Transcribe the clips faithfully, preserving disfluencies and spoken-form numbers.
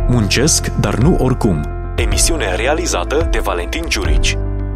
Muncesc, dar nu oricum. Emisiune realizată de Valentin Giurici.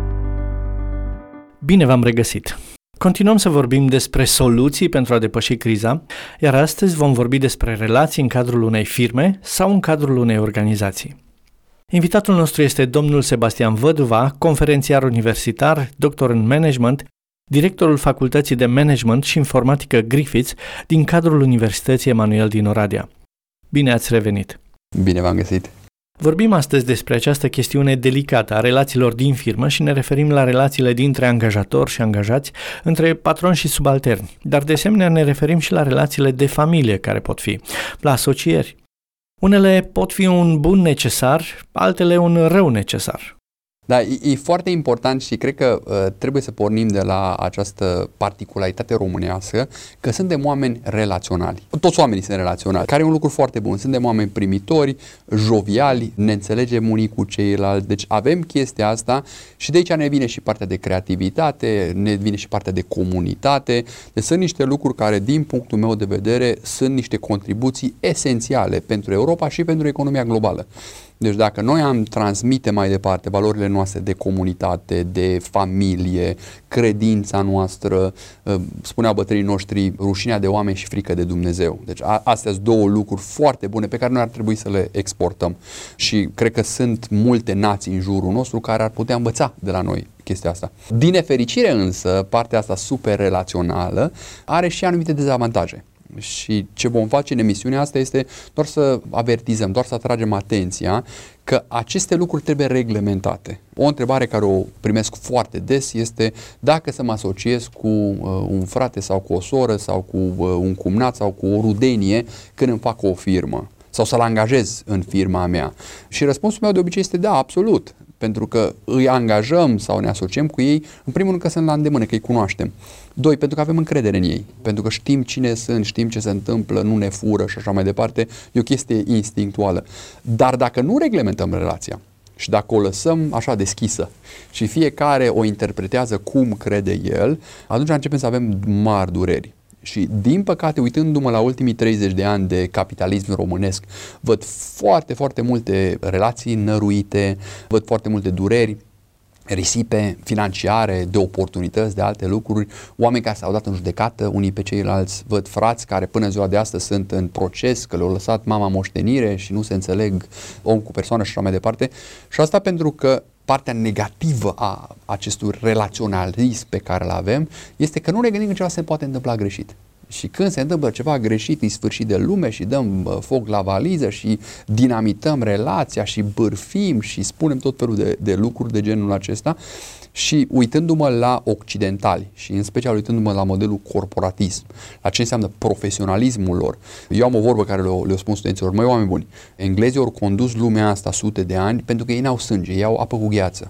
Bine v-am regăsit! Continuăm să vorbim despre soluții pentru a depăși criza, iar astăzi vom vorbi despre relații în cadrul unei firme sau în cadrul unei organizații. Invitatul nostru este domnul Sebastian Văduva, conferențiar universitar, doctor în management, directorul Facultății de Management și Informatică Griffiths din cadrul Universității Emanuel din Oradea. Bine ați revenit! Bine v-am găsit! Vorbim astăzi despre această chestiune delicată a relațiilor din firmă și ne referim la relațiile dintre angajatori și angajați, între patroni și subalterni, dar de asemenea ne referim și la relațiile de familie care pot fi, la asocieri. Unele pot fi un bun necesar, altele un rău necesar. Da, e, e foarte important și cred că uh, trebuie să pornim de la această particularitate românească, că suntem oameni relaționali. Toți oamenii sunt relaționali, care e un lucru foarte bun. Suntem oameni primitori, joviali, ne înțelegem unii cu ceilalți, deci avem chestia asta și de aici ne vine și partea de creativitate, ne vine și partea de comunitate. Deci sunt niște lucruri care, din punctul meu de vedere, sunt niște contribuții esențiale pentru Europa și pentru economia globală. Deci dacă noi am transmite mai departe valorile noastre de comunitate, de familie, credința noastră, spuneau bătrânii noștri, rușinea de oameni și frică de Dumnezeu. Deci a, astea sunt două lucruri foarte bune pe care noi ar trebui să le exportăm. Și cred că sunt multe nații în jurul nostru care ar putea învăța de la noi chestia asta. Din nefericire însă, partea asta super relațională are și anumite dezavantaje. Și ce vom face în emisiunea asta este doar să avertizăm, doar să atragem atenția că aceste lucruri trebuie reglementate. O întrebare care o primesc foarte des este dacă să mă asociez cu uh, un frate sau cu o soră sau cu uh, un cumnat sau cu o rudenie când îmi fac o firmă sau să-l angajez în firma mea. Și răspunsul meu de obicei este da, absolut. Pentru că îi angajăm sau ne asociem cu ei, în primul rând că sunt la îndemână, că îi cunoaștem. Doi, pentru că avem încredere în ei, pentru că știm cine sunt, știm ce se întâmplă, nu ne fură și așa mai departe, e o chestie instinctuală. Dar dacă nu reglementăm relația și dacă o lăsăm așa deschisă și fiecare o interpretează cum crede el, atunci începem să avem mari dureri. Și din păcate, uitându-mă la ultimii treizeci de ani de capitalism românesc, văd foarte, foarte multe relații năruite, văd foarte multe dureri, risipe financiare, de oportunități, de alte lucruri, oameni care s-au dat în judecată unii pe ceilalți, văd frați care până ziua de astăzi sunt în proces, că le-au lăsat mama moștenire și nu se înțeleg om cu persoană și așa mai departe. Și asta pentru că partea negativă a acestui relaționalism pe care îl avem este că nu ne gândim că ceva se poate întâmpla greșit. Și când se întâmplă ceva greșit, e sfârșit de lume și dăm foc la valiză și dinamităm relația și bârfim și spunem tot felul de, de lucruri de genul acesta. Și uitându-mă la occidentali și în special uitându-mă la modelul corporatism, la ce înseamnă profesionalismul lor. Eu am o vorbă care le-o, le-o spun studenților, măi oameni buni, englezii au condus lumea asta sute de ani pentru că ei n-au sânge, ei au apă cu gheață.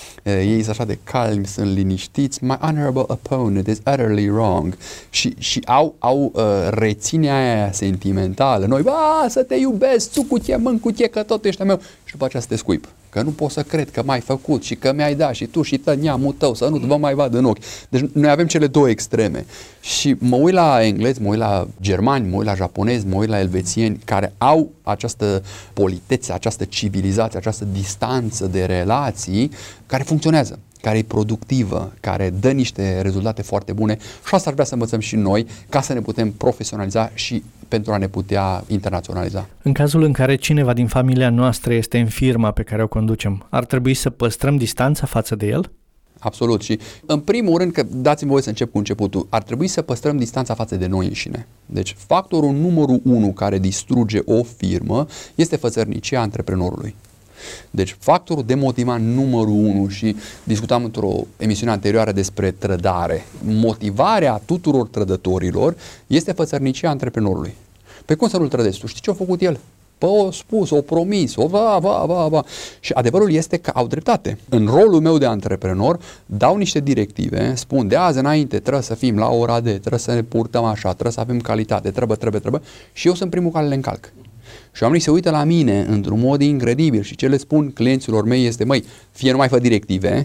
Ei sunt așa de calmi, sunt liniștiți. My honorable opponent is utterly wrong. Și, și au, au uh, reținerea aia sentimentală. Noi, ba, să te iubesc, tu cutie, mân cutie, că tot ești a meu. Și după aceea să te scuip. Că nu pot să cred că m-ai făcut și că mi-ai dat și tu și tă neamul tău, să nu vă mai vad în ochi. Deci noi avem cele două extreme. Și mă uit la englezi, mă uit la germani, mă uit la japonezi, mă uit la elvețieni care au această politețe, această civilizație, această distanță de relații care funcționează, care e productivă, care dă niște rezultate foarte bune și asta ar vrea să învățăm și noi ca să ne putem profesionaliza și pentru a ne putea internaționaliza. În cazul în care cineva din familia noastră este în firma pe care o conducem, ar trebui să păstrăm distanța față de el? Absolut. Și în primul rând, că dați-mi voie să încep cu începutul, ar trebui să păstrăm distanța față de noi înșine. Deci factorul numărul unu care distruge o firmă este fățărnicia antreprenorului. Deci factorul demotivant numărul unu, și discutam într-o emisiune anterioară despre trădare, motivarea tuturor trădătorilor este fățărnicia antreprenorului. Pe cum să nu-l trădezi? Tu știi ce a făcut el? Păi o spus, o promis, o va, va, va, va. Și adevărul este că au dreptate. În rolul meu de antreprenor dau niște directive, spun de azi înainte trebuie să fim la ora de, trebuie să ne purtăm așa, trebuie să avem calitate, trebuie, trebuie, trebuie și eu sunt primul care le încalc. Și oamenii se uită la mine într-un mod incredibil și ce le spun clienților mei este, măi, fie nu mai fă directive,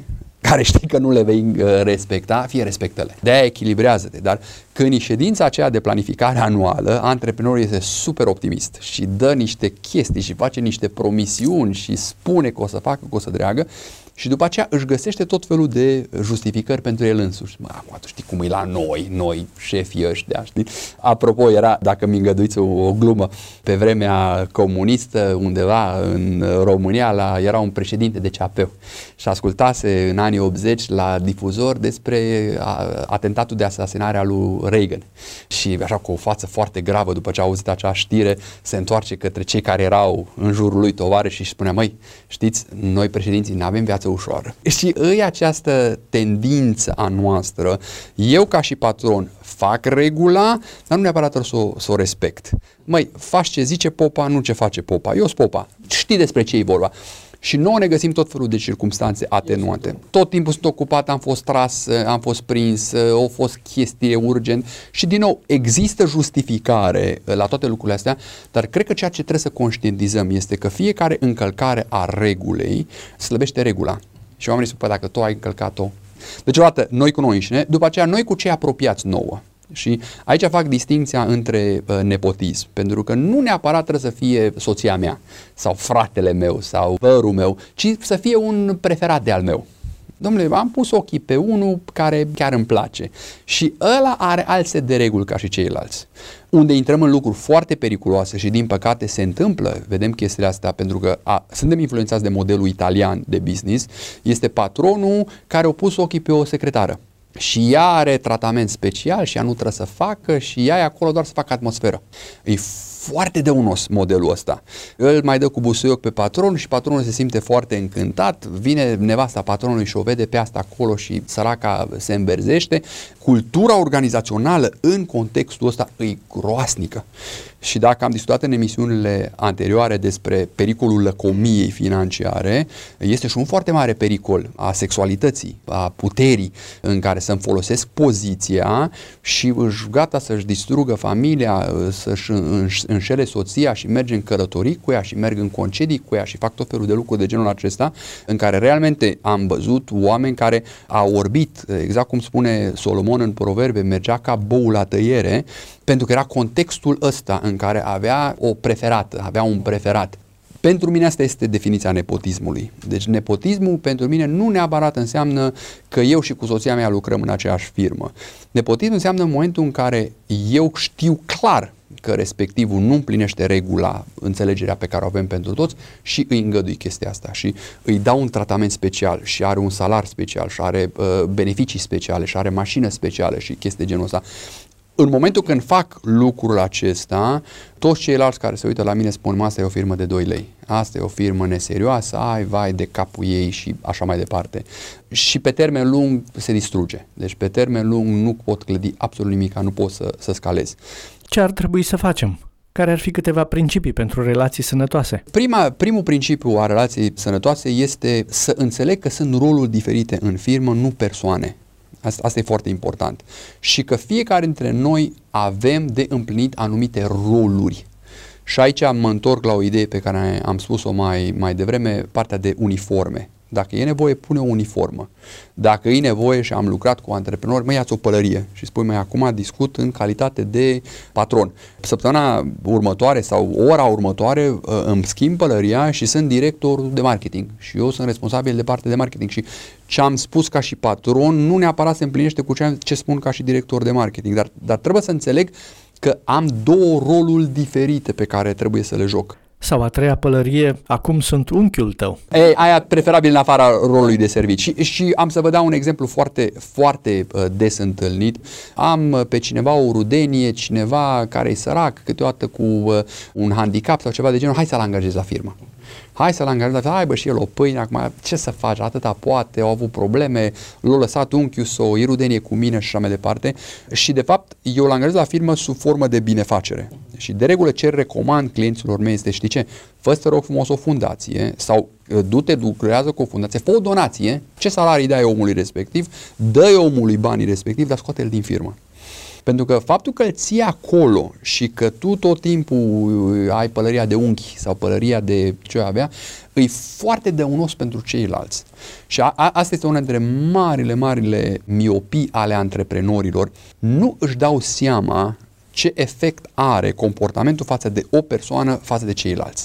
care știi că nu le vei respecta, fie respectă-le. De-aia echilibrează-te. Dar când e ședința aceea de planificare anuală, antreprenorul este super optimist și dă niște chestii și face niște promisiuni și spune că o să facă, că o să dreagă, și după aceea își găsește tot felul de justificări pentru el însuși. Mă, acum tu știi cum e la noi, noi șefii ăștia, știi? Apropo, era, dacă mi îngăduiți o, o glumă, pe vremea comunistă, undeva în România, la, era un președinte de C A P și ascultase în anii optzeci la difuzor despre a, atentatul de asasinare al lui Reagan. Și așa cu o față foarte gravă, după ce a auzit acea știre, se întoarce către cei care erau în jurul lui tovarăși și spunea: măi, știți, noi președinții nu avem viață ușoară. Și îi această tendință a noastră, eu ca și patron fac regula, dar nu neapărat să o, să o respect. Măi, faci ce zice popa, nu ce face popa. Eu sunt popa. Știi despre ce e vorba. Și nouă ne găsim tot felul de circumstanțe atenuante. Tot timpul sunt ocupat, am fost tras, am fost prins, au fost chestii urgent și din nou există justificare la toate lucrurile astea, dar cred că ceea ce trebuie să conștientizăm este că fiecare încălcare a regulei slăbește regula. Și oamenii spun: dacă tu ai încălcat-o. Deci odată noi cu noi înșine, după aceea noi cu cei apropiați nouă. Și aici fac distinția între uh, nepotism, pentru că nu neapărat trebuie să fie soția mea sau fratele meu sau părul meu, ci să fie un preferat de al meu. Dom'le, am pus ochii pe unul care chiar îmi place și ăla are alt set de reguli ca și ceilalți. Unde intrăm în lucruri foarte periculoase și din păcate se întâmplă, vedem chestiile astea pentru că a, suntem influențați de modelul italian de business, este patronul care a pus ochii pe o secretară. Și ea are tratament special și ea nu trebuie să facă și ea e acolo doar să facă atmosferă. E foarte dăunos modelul ăsta. Îl mai dă cu busuioc pe patron și patronul se simte foarte încântat, vine nevasta patronului și o vede pe asta acolo și săraca se înverzește. Cultura organizațională în contextul ăsta e groasnică. Și dacă am discutat în emisiunile anterioare despre pericolul lăcomiei financiare, este și un foarte mare pericol a sexualității, a puterii în care să-mi folosesc poziția și își gata să-și distrugă familia, să-și înșele soția și merge în călătorii cu ea și merg în concedii cu ea și fac tot felul de lucruri de genul acesta, în care realmente am văzut oameni care au orbit, exact cum spune Solomon în Proverbe, mergea ca boul la tăiere, pentru că era contextul ăsta în care avea o preferată, avea un preferat. Pentru mine asta este definiția nepotismului. Deci nepotismul pentru mine nu neapărat înseamnă că eu și cu soția mea lucrăm în aceeași firmă. Nepotismul înseamnă în momentul în care eu știu clar că respectivul nu împlinește regula, înțelegerea pe care o avem pentru toți și îi îngădui chestia asta și îi dau un tratament special și are un salar special și are uh, beneficii speciale și are mașină specială și chestii de genul ăsta. În momentul când fac lucrul acesta, toți ceilalți care se uită la mine spun: mă, asta e o firmă de doi lei, asta e o firmă neserioasă, ai vai de capul ei și așa mai departe. Și pe termen lung se distruge. Deci pe termen lung nu pot clădi absolut nimic, nu pot să, să scalez. Ce ar trebui să facem? Care ar fi câteva principii pentru relații sănătoase? Prima, primul principiu a relației sănătoase este să înțeleg că sunt roluri diferite în firmă, nu persoane. Asta, asta e foarte important. Și că fiecare dintre noi avem de împlinit anumite roluri. Și aici mă întorc la o idee pe care am spus-o mai, mai devreme, partea de uniforme. Dacă e nevoie, pune o uniformă. Dacă e nevoie, și am lucrat cu antreprenori, mă, ia-ți o pălărie și spui: măi, acum discut în calitate de patron. Săptămâna următoare sau ora următoare îmi schimb pălăria și sunt director de marketing și eu sunt responsabil de partea de marketing și ce am spus ca și patron nu neapărat se împlinește cu ce, ce spun ca și director de marketing, dar, dar trebuie să înțeleg că am două roluri diferite pe care trebuie să le joc. Sau a treia pălărie: acum sunt unchiul tău. E, aia preferabil în afara rolului de serviciu. Și, și am să vă dau un exemplu foarte, foarte uh, des întâlnit. Am uh, pe cineva o rudenie, cineva care e sărac, câteodată cu uh, un handicap sau ceva de genul, hai să-l angajez la firmă. Hai să-l angajez, hai bă, și el o pâine, acum ce să faci, atâta poate, au avut probleme, l-a lăsat unchiul să o irudenie cu mine și așa mai departe. Și de fapt eu l angajez la firmă sub formă de binefacere. Și de regulă ce recomand clienților mei este, știi ce, fă-ți, te rog frumos, o fundație sau du-te, lucrează cu o fundație, fă o donație, ce salarii dai omului respectiv, dă-i omului banii respectiv, dar scoate-l din firmă. Pentru că faptul că îl ții acolo și că tu tot timpul ai pălăria de unchi sau pălăria de ce avea, e foarte dăunos pentru ceilalți. Și a, a, asta este una dintre marile, marile miopii ale antreprenorilor. Nu își dau seama ce efect are comportamentul față de o persoană față de ceilalți.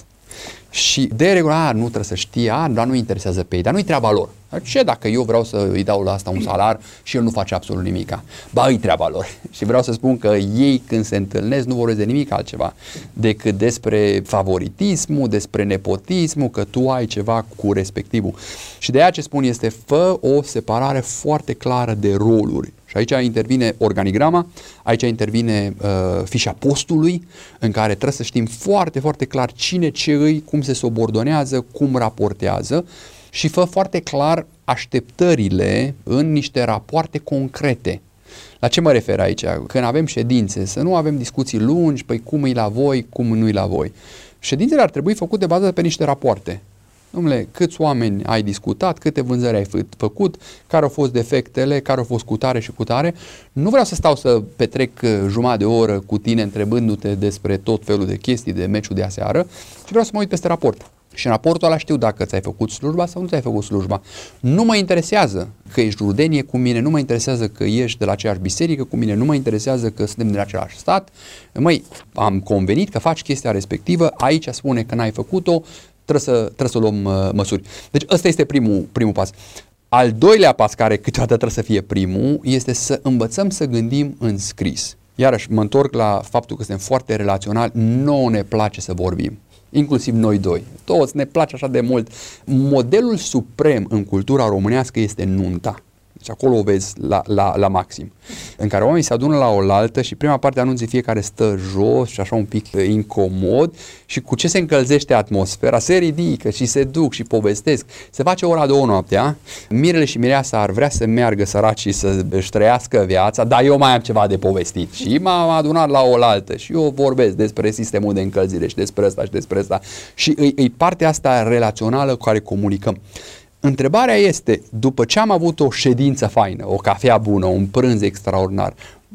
Și de regulă, nu trebuie să știe, a, dar nu interesează pe ei, dar nu-i treaba lor. Ce dacă eu vreau să îi dau la asta un salar și el nu face absolut nimica? Ba, îi treaba lor. Și vreau să spun că ei când se întâlnesc nu vorbesc de nimic altceva decât despre favoritismul, despre nepotismul, că tu ai ceva cu respectivul. Și de aia ce spun este, fă o separare foarte clară de roluri. Și aici intervine organigrama, aici intervine uh, fișa postului, în care trebuie să știm foarte, foarte clar cine ce îi, cum se subordonează, cum raportează și fă foarte clar așteptările în niște rapoarte concrete. La ce mă refer aici? Când avem ședințe, să nu avem discuții lungi, păi cum e la voi, cum nu e la voi. Ședințele ar trebui făcute bazate pe niște rapoarte. Dom'le, câți oameni ai discutat, câte vânzări ai fă- făcut, care au fost defectele, care au fost cutare și cutare. Nu vreau să stau să petrec jumătate de oră cu tine întrebându-te despre tot felul de chestii de meciul de aseară, ci vreau să mă uit peste raport. Și în raportul ăla știu dacă ți-ai făcut slujba sau nu ți-ai făcut slujba. Nu mă interesează că ești rudenie cu mine, nu mă interesează că ești de la aceeași biserică cu mine, nu mă interesează că suntem de la același stat. Măi, am convenit că faci chestia respectivă, aici spune că n-ai făcut-o, trebuie să, trebuie să luăm uh, măsuri. Deci ăsta este primul, primul pas. Al doilea pas, care câteodată trebuie să fie primul, este să învățăm să gândim în scris. Iarăși, mă întorc la faptul că suntem foarte relaționali, nouă ne place să vorbim. Inclusiv noi doi. Toți ne place așa de mult. Modelul suprem în cultura românească este nunta. Deci acolo o vezi la, la, la maxim. În care oamenii se adună la oaltă și prima parte a anunții fiecare stă jos și așa un pic incomod și cu ce se încălzește atmosfera, se ridică și se duc și povestesc. Se face ora două noaptea, mirele și mireasa ar vrea să meargă săracii să își trăiască viața, dar eu mai am ceva de povestit. Și m-am adunat la oaltă și eu vorbesc despre sistemul de încălzire și despre ăsta și despre ăsta. Și îi, îi partea asta relațională cu care comunicăm. Întrebarea este, după ce am avut o ședință faină, o cafea bună, un prânz extraordinar,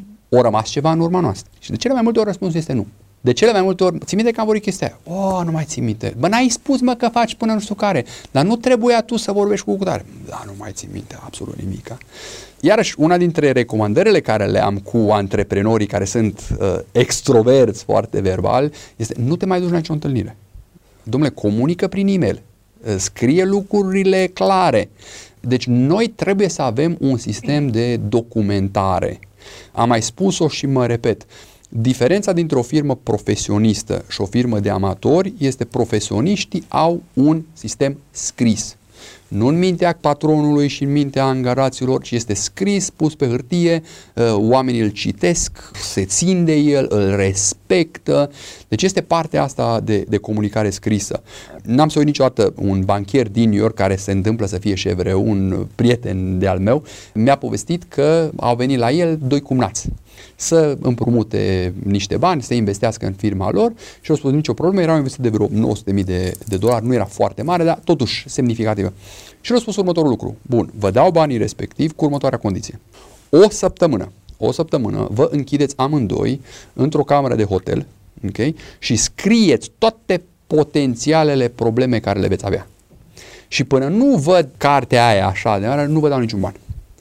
o rămas ceva în urma noastră? Și de cele mai multe ori răspunsul este nu. De cele mai multe ori, ții minte că am vorbit chestia aia? Oh, nu mai ții minte. Bă, n-ai spus, mă, că faci până nu știu care. Dar nu trebuia tu să vorbești cu cutare. Da, nu mai ții minte absolut nimica. Iarăși, una dintre recomandările care le am cu antreprenorii care sunt uh, extroverți foarte verbal, este nu te mai duci la nicio întâlnire. Dom'le, comunică prin e-mail. Scrie lucrurile clare. Deci noi trebuie să avem un sistem de documentare. Am mai spus-o și mă repet. Diferența dintre o firmă profesionistă și o firmă de amatori este profesioniștii au un sistem scris. Nu în mintea patronului și în mintea angajaților, ci este scris, pus pe hârtie, oamenii îl citesc, se țin de el, îl respectă. Deci este partea asta de, de comunicare scrisă. N-am să uit niciodată un banchier din New York care se întâmplă să fie șevreu, un prieten de al meu, mi-a povestit că au venit la el doi cumnați să împrumute niște bani, să investească în firma lor și au spus nicio problemă, erau investiți de vreo nouă sute de mii de, de dolari, nu era foarte mare, dar totuși semnificativă. Și au spus următorul lucru, bun, vă dau banii respectiv cu următoarea condiție. O săptămână, o săptămână vă închideți amândoi într-o cameră de hotel, okay? Și scrieți toate potențialele probleme care le veți avea. Și până nu văd cartea aia așa de mare, nu vă dau niciun ban.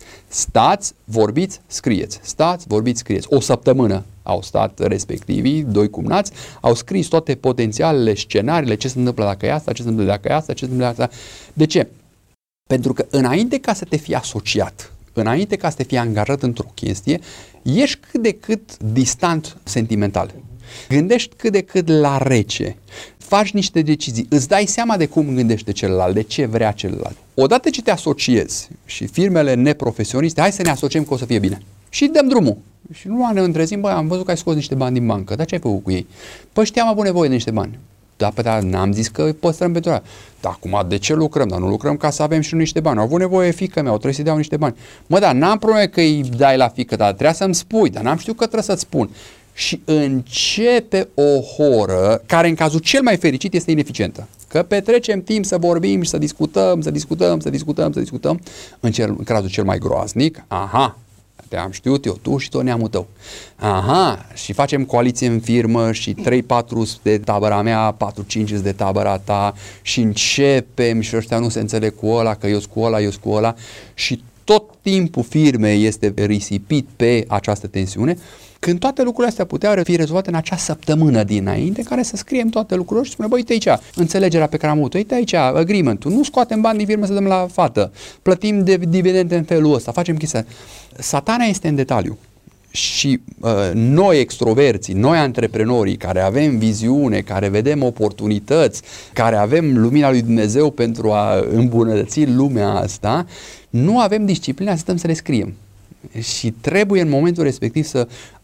Stați, vorbiți, scrieți. Stați, vorbiți, scrieți. O săptămână au stat respectivii, doi cumnați, au scris toate potențialele scenariile, ce se întâmplă dacă e asta, ce se întâmplă dacă e asta, ce se întâmplă dacă e asta. De ce? Pentru că înainte ca să te fii asociat, înainte ca să te fii angajat într-o chestie, ești cât de cât distant sentimental. Gândești cât de cât la rece. Faci niște decizii, îți dai seama de cum gândește celălalt, de ce vrea celălalt. Odată ce te asociezi și firmele neprofesioniste, hai să ne asociem că o să fie bine. Și dăm drumul. Și nu ne întrezim, băi, am văzut că ai scos niște bani din bancă, dar ce ai făcut cu ei? Păi știam, am avut nevoie de niște bani. Da, pe da, n-am zis că îi păstrăm pentru aia. Dar acum de ce lucrăm? Dar nu lucrăm ca să avem și niște bani. Au avut nevoie fiica mea, o trebuie să-i dau niște bani. Mă, dar n-am probleme că îi dai la fiică, dar trebuia să-mi spui, dar n-am știut că trebuie să-ți spun. Și începe o horă care în cazul cel mai fericit este ineficientă. Că petrecem timp să vorbim și să discutăm, să discutăm, să discutăm, să discutăm. În, cel, în cazul cel mai groaznic, aha, te-am știut eu, tu și tot neamul tău. Aha, și facem coaliție în firmă și trei patru de tabăra mea, patru cinci de tabăra ta și începem și ăștia nu se înțeleg cu ăla, că eu sunt cu ăla, eu sunt cu ăla și tot timpul firmei este risipit pe această tensiune, când toate lucrurile astea puteau fi rezolvate în acea săptămână dinainte, în care să scriem toate lucrurile și spune, băi, uite aici, înțelegerea pe care am avut-o, uite aici, agreement-ul, nu scoatem bani din firmă să dăm la fată, plătim de dividende în felul ăsta, facem chestia. Satana este în detaliu. Și uh, noi extroverții, noi antreprenorii care avem viziune, care vedem oportunități, care avem lumina lui Dumnezeu pentru a îmbunătăți lumea asta, nu avem disciplina să stăm să le scriem. Și trebuie în momentul respectiv să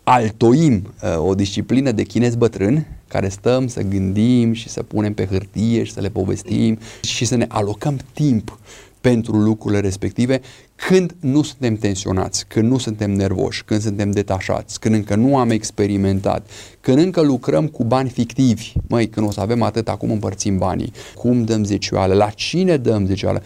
altoim uh, o disciplină de chinez bătrân, care stăm să gândim și să punem pe hârtie și să le povestim și să ne alocăm timp pentru lucrurile respective când nu suntem tensionați, când nu suntem nervoși, când suntem detașați, când încă nu am experimentat, când încă lucrăm cu bani fictivi. Măi, când o să avem atât, acum împărțim banii, cum dăm zecioală, la cine dăm zecioală.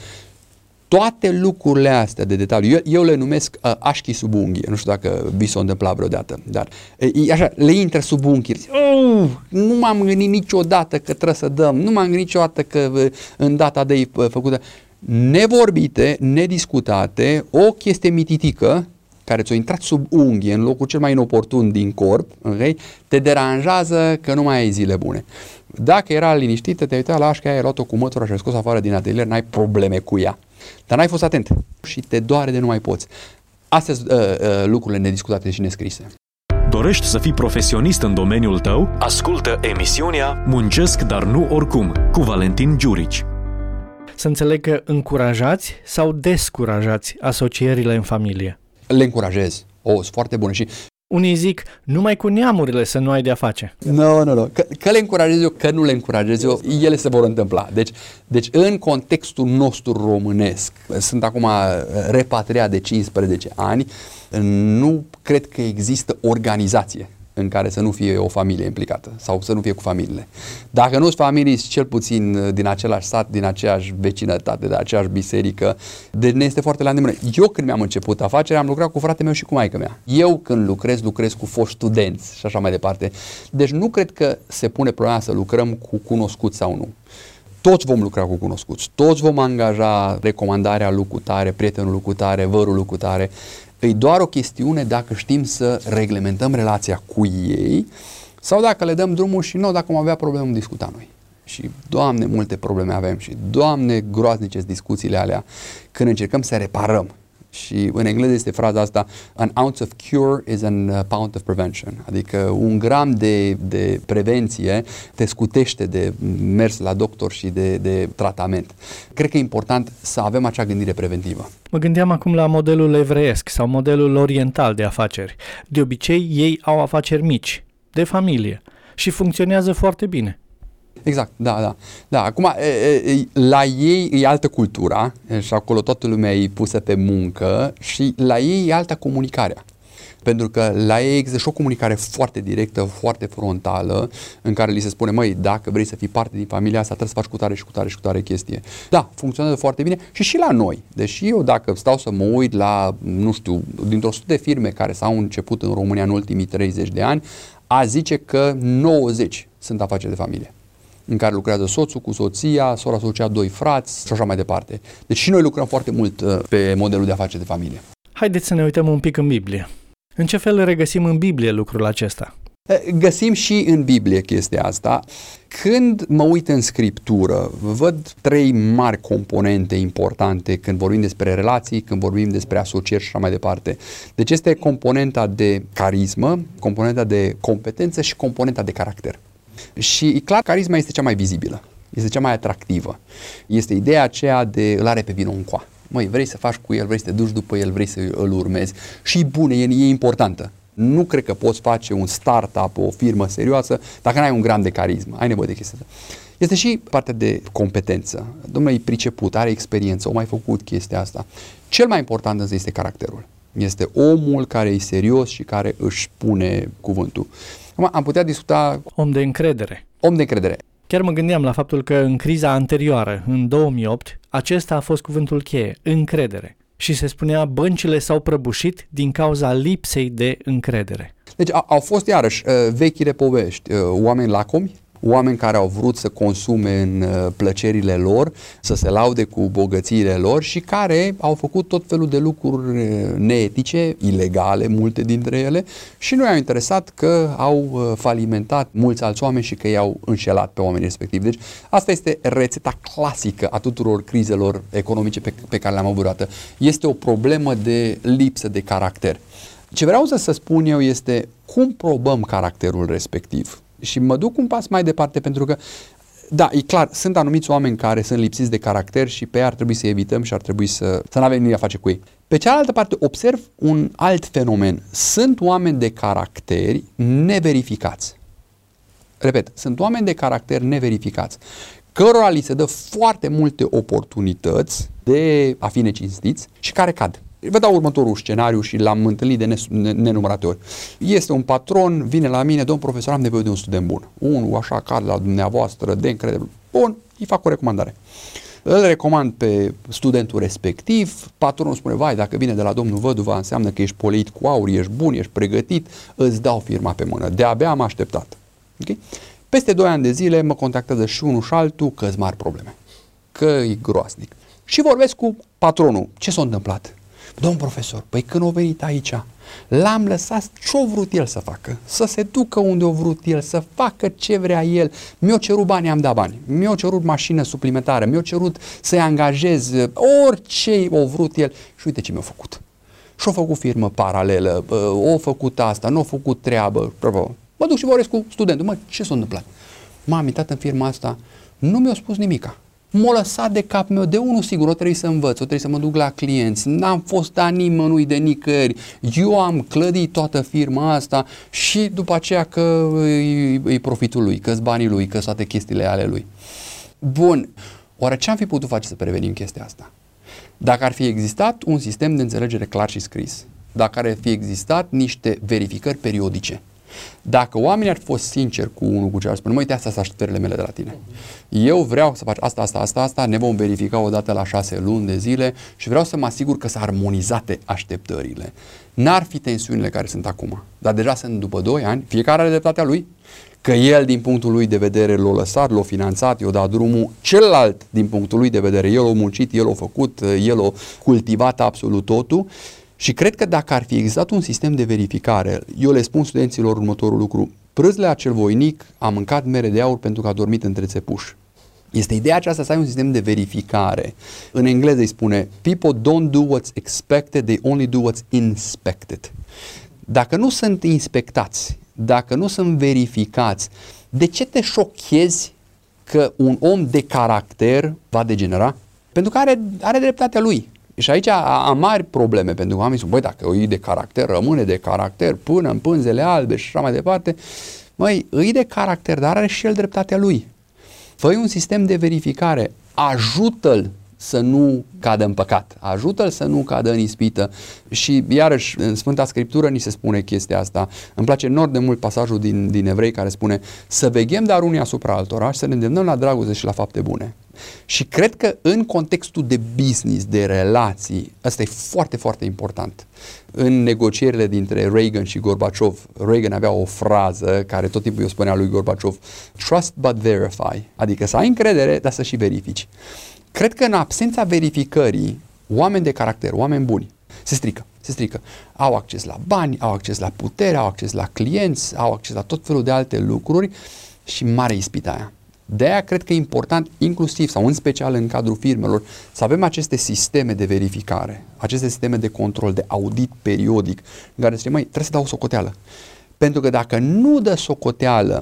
Toate lucrurile astea de detaliu, eu, eu le numesc uh, așchi sub unghie, nu știu dacă vi s-a întâmplat vreodată, dar uh, așa, le intră sub unghie. Oh, nu m-am gândit niciodată că trebuie să dăm, nu m-am gândit niciodată că uh, în data de uh, făcută. Nevorbite, nediscutate, o chestie mititică care ți-a intrat sub unghie în locul cel mai inoportun din corp, okay? Te deranjează că nu mai ai zile bune. Dacă era liniștită, te-ai uitat la așca, ai luat-o cu mătura și ai scos afară din atelier, n-ai probleme cu ea. Dar n-ai fost atent și te doare de nu mai poți. Astea sunt uh, uh, lucrurile nediscutate și nescrise. Dorești să fii profesionist în domeniul tău? Ascultă emisiunea Muncesc, dar nu oricum, cu Valentin Giurici. Să înțeleg că încurajați sau descurajați asocierile în familie? Le încurajez. O, sunt foarte bune și unii zic, numai cu neamurile să nu ai de-a face. Nu, no, nu, no, nu. No. Că, că le încurajez eu, că nu le încurajez eu, ele se vor întâmpla. Deci, deci în contextul nostru românesc, sunt acum repatriat de cincisprezece ani, nu cred că există organizație în care să nu fie o familie implicată sau să nu fie cu familiile. Dacă nu sunt familii, cel puțin din același sat, din aceeași vecinătate, de aceeași biserică, deci ne este foarte la îndemână. Eu când mi-am început afacerea, am lucrat cu fratele meu și cu maică mea. Eu când lucrez, lucrez cu foști studenți și așa mai departe. Deci nu cred că se pune problema să lucrăm cu cunoscuți sau nu. Toți vom lucra cu cunoscuți, toți vom angaja recomandarea lui cutare, prietenul lui cutare, vărul lui cutare. E doar o chestiune dacă știm să reglementăm relația cu ei sau dacă le dăm drumul și nu, dacă am avea probleme, am discuta noi. Și, Doamne, multe probleme avem și, Doamne, groaznice discuțiile alea când încercăm să reparăm. Și în engleză este fraza asta, an ounce of cure is an pound of prevention. Adică un gram de, de prevenție te scutește de mers la doctor și de, de tratament. Cred că e important să avem acea gândire preventivă. Mă gândeam acum la modelul evreiesc sau modelul oriental de afaceri. De obicei, ei au afaceri mici, de familie, și funcționează foarte bine. Exact, da, da. Da, acum, e, e, la ei e altă cultura și acolo toată lumea e pusă pe muncă și la ei e alta comunicarea. Pentru că la ei există și o comunicare foarte directă, foarte frontală, în care li se spune, măi, dacă vrei să fii parte din familia asta, trebuie să faci cu tare și cu tare și cu tare chestie. Da, funcționează foarte bine și și la noi. Deși eu dacă stau să mă uit la, nu știu, dintr-o sută de firme care s-au început în România în ultimii treizeci de ani, a zice că nouăzeci sunt afaceri de familie, în care lucrează soțul cu soția, sora soția, doi frați și așa mai departe. Deci și noi lucrăm foarte mult uh, pe modelul de afaceri de familie. Haideți să ne uităm un pic în Biblie. În ce fel regăsim în Biblie lucrul acesta? Găsim și în Biblie chestia asta. Când mă uit în Scriptură, văd trei mari componente importante când vorbim despre relații, când vorbim despre asocieri și așa mai departe. Deci este componenta de carismă, componenta de competență și componenta de caracter. Și e clar, carisma este cea mai vizibilă, este cea mai atractivă. Este ideea aceea de îl are pe vino în coa. Măi, vrei să faci cu el, vrei să te duci după el, vrei să îl urmezi. Și bune, e, e importantă. Nu cred că poți face un startup, o firmă serioasă, dacă n-ai un gram de carismă. Ai nevoie de chestia asta. Este și partea de competență. Dom'le, e priceput, are experiență, o mai făcut chestia asta. Cel mai important însă este caracterul. Este omul care e serios și care își pune cuvântul. Acum am putea discuta... Om de încredere. Om de încredere. Chiar mă gândeam la faptul că în criza anterioară, în două mii opt, acesta a fost cuvântul cheie, încredere. și se spunea băncile s-au prăbușit din cauza lipsei de încredere. Deci a, au fost iarăși vechile povești, oameni lacomi, oameni care au vrut să consume în plăcerile lor, să se laude cu bogățiile lor și care au făcut tot felul de lucruri neetice, ilegale, multe dintre ele, și nu i-au interesat că au falimentat mulți alți oameni și că i-au înșelat pe oamenii respectivi. Deci asta este rețeta clasică a tuturor crizelor economice pe, pe care le-am avut vreodată. Este o problemă de lipsă de caracter. Ce vreau să, să spun eu este cum probăm caracterul respectiv. Și mă duc un pas mai departe pentru că, da, e clar, sunt anumiți oameni care sunt lipsiți de caracter și pe ei ar trebui să evităm și ar trebui să, să nu avem nimic a face cu ei. Pe cealaltă parte, observ un alt fenomen. Sunt oameni de caracteri neverificați. Repet, sunt oameni de caracter neverificați, cărora li se dă foarte multe oportunități de a fi necinstiți și care cad. Vă dau următorul scenariu și l-am întâlnit de nenumărate ori. Este un patron, vine la mine, domn profesor, am nevoie de un student bun. Unul așa cad la dumneavoastră, de încredere. Bun, îi fac o recomandare. Îl recomand pe studentul respectiv, patronul spune, vai, dacă vine de la domnul Văduva, înseamnă că ești poleit cu aur, ești bun, ești pregătit, îți dau firma pe mână. De-abia am așteptat. Okay? Peste doi ani de zile mă contactează și unul și altul că-s mari probleme, că e groaznic. Și vorbesc cu patronul. Ce s-a întâmplat? Domn profesor, păi când a venit aici, l-am lăsat ce-o vrut el să facă, să se ducă unde a vrut el, să facă ce vrea el. Mi-a cerut bani, am dat bani. Mi-a cerut mașină suplimentară, mi-a cerut să-i angajez, orice a vrut el. Și uite ce mi-a făcut. Și-a făcut firmă paralelă, a făcut asta, nu a făcut treabă. Mă duc și vorbesc cu studentul. Mă, ce s-a întâmplat? M-am intrat în firma asta, nu mi-a spus nimica. M-a lăsat de cap meu, de unul sigur, o trebuie să învăț, o trebuie să mă duc la clienți, n-am fost dat nimănui de nicăieri, eu am clădit toată firma asta și după aceea că e, e profitul lui, că-s banii lui, că toate chestiile ale lui. Bun, oare ce am fi putut face să prevenim chestia asta? Dacă ar fi existat un sistem de înțelegere clar și scris, dacă ar fi existat niște verificări periodice, dacă oamenii ar fi fost sinceri cu unul cu celălalt, spune, măi, astea sunt așteptările mele de la tine. Eu vreau să faci asta, asta, asta, asta, ne vom verifica o dată la șase luni de zile și vreau să mă asigur că sunt armonizate așteptările. N-ar fi tensiunile care sunt acum, dar deja sunt după doi ani, fiecare are dreptatea lui, că el din punctul lui de vedere l-a lăsat, l-a finanțat, i-a dat drumul, celălalt din punctul lui de vedere, el a muncit, el a făcut, el a cultivat absolut totul. Și cred că dacă ar fi existat un sistem de verificare, eu le spun studenților următorul lucru, prâzle acel voinic a mâncat mere de aur pentru că a dormit între țepuși. Este ideea aceasta să ai un sistem de verificare. În engleză îi spune, people don't do what's expected, they only do what's inspected. Dacă nu sunt inspectați, dacă nu sunt verificați, de ce te șochezi că un om de caracter va degenera? Pentru că are, are dreptatea lui. Și aici am mari probleme, pentru că oamenii spun, băi, dacă îi de caracter, rămâne de caracter până în pânzele albe și așa mai departe. Măi, îi de caracter, dar are și el dreptatea lui. Fă-i un sistem de verificare, ajută-l să nu cadă în păcat, ajută-l să nu cadă în ispită. Și iarăși în Sfânta Scriptură ni se spune chestia asta. Îmi place enorm de mult pasajul din, din Evrei care spune să veghem dar unii asupra altora și să ne îndemnăm la dragoste și la fapte bune. Și cred că în contextul de business, de relații, ăsta e foarte, foarte important. În negocierile dintre Reagan și Gorbaciov, Reagan avea o frază care tot timpul îi spunea lui Gorbaciov, trust but verify, adică să ai încredere, dar să și verifici. Cred că în absența verificării, oameni de caracter, oameni buni, se strică, se strică. Au acces la bani, au acces la putere, au acces la clienți, au acces la tot felul de alte lucruri și mare ispita aia. De-aia cred că e important, inclusiv sau în special în cadrul firmelor, să avem aceste sisteme de verificare, aceste sisteme de control, de audit periodic, în care zice, măi, trebuie să dau o socoteală. Pentru că dacă nu dă socoteală,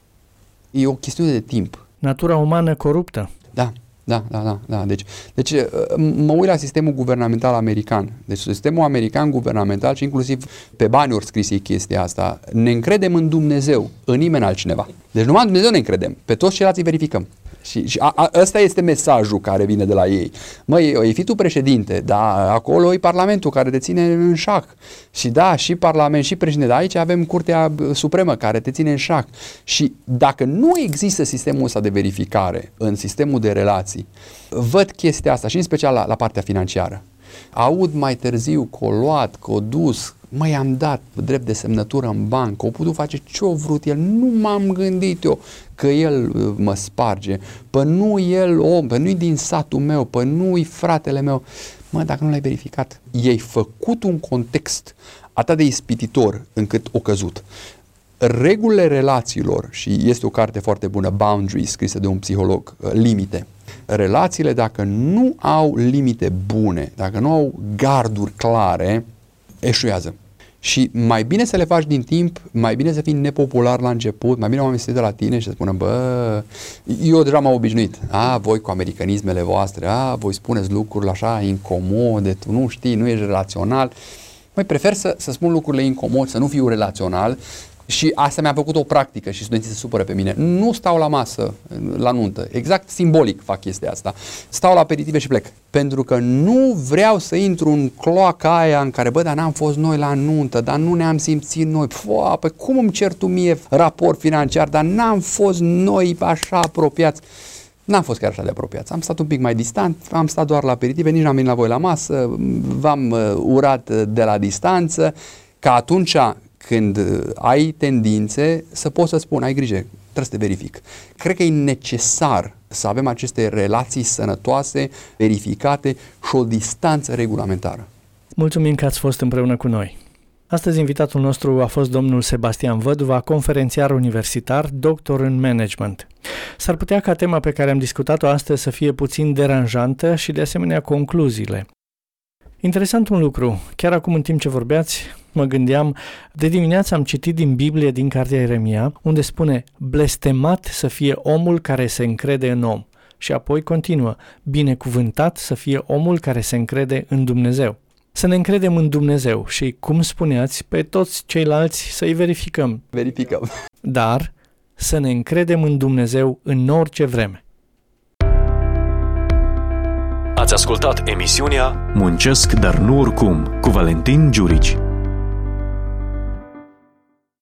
e o chestiune de timp. Natura umană coruptă. Da. Da, da, da, da. Deci, deci mă uit la sistemul guvernamental american. Deci sistemul american guvernamental și inclusiv pe bani ori scris ei chestia asta. Ne încredem în Dumnezeu, în nimeni altcineva. Deci numai în Dumnezeu ne încredem. Pe toți ceilalți îi verificăm. Și, și a, a, ăsta este mesajul care vine de la ei. Măi, e fi tu președinte, da, acolo e Parlamentul care te ține în șac. Și da, și Parlament, și președinte, da, aici avem Curtea Supremă care te ține în șac. Și dacă nu există sistemul ăsta de verificare în sistemul de relații, văd chestia asta și în special la, la partea financiară. Aud mai târziu că o luat, că o dus, mă, i-am dat drept de semnătură în bancă, o putut face ce-o vrut el, nu m-am gândit eu că el mă sparge, pă nu el om, pă nu-i din satul meu, pă nu-i fratele meu. Mă, dacă nu l-ai verificat, i-ai făcut un context atât de ispititor încât o căzut. Regulile relațiilor, și este o carte foarte bună, Boundaries, scrisă de un psiholog, limite. Relațiile, dacă nu au limite bune, dacă nu au garduri clare, eșuează. Și mai bine să le faci din timp, mai bine să fii nepopular la început, mai bine oamenii să se de la tine și să spună, bă, eu deja m-am obișnuit. A, voi cu americanismele voastre, a, voi spuneți lucruri așa incomode, tu nu știi, nu ești relațional. Mai prefer să, să spun lucrurile incomode, să nu fiu relațional. Și asta mi-a făcut o practică și studenții se supără pe mine. Nu stau la masă, la nuntă. Exact simbolic fac chestia asta. Stau la aperitive și plec. Pentru că nu vreau să intru în cloaca aia în care, bă, dar n-am fost noi la nuntă, dar nu ne-am simțit noi. Păi, păi cum îmi cer tu mie raport financiar, dar n-am fost noi așa apropiați. N-am fost chiar așa de apropiați. Am stat un pic mai distant, am stat doar la aperitive, nici n-am venit la voi la masă, v-am uh, urat de la distanță, ca atunci când ai tendințe să poți să spun, ai grijă, trebuie să te verific. Cred că e necesar să avem aceste relații sănătoase, verificate și o distanță regulamentară. Mulțumim că ați fost împreună cu noi. Astăzi invitatul nostru a fost domnul Sebastian Văduva, conferențiar universitar, doctor în management. S-ar putea ca tema pe care am discutat-o astăzi să fie puțin deranjantă și de asemenea concluziile. Interesant un lucru, chiar acum în timp ce vorbeați, mă gândeam, de dimineață am citit din Biblie, din cartea Ieremia, unde spune, blestemat să fie omul care se încrede în om. Și apoi continuă, binecuvântat să fie omul care se încrede în Dumnezeu. Să ne încredem în Dumnezeu și, cum spuneați, pe toți ceilalți să-i verificăm. Verificăm. Dar să ne încredem în Dumnezeu în orice vreme. Ați ascultat emisiunea Muncesc, dar nu oricum, cu Valentin Giurici.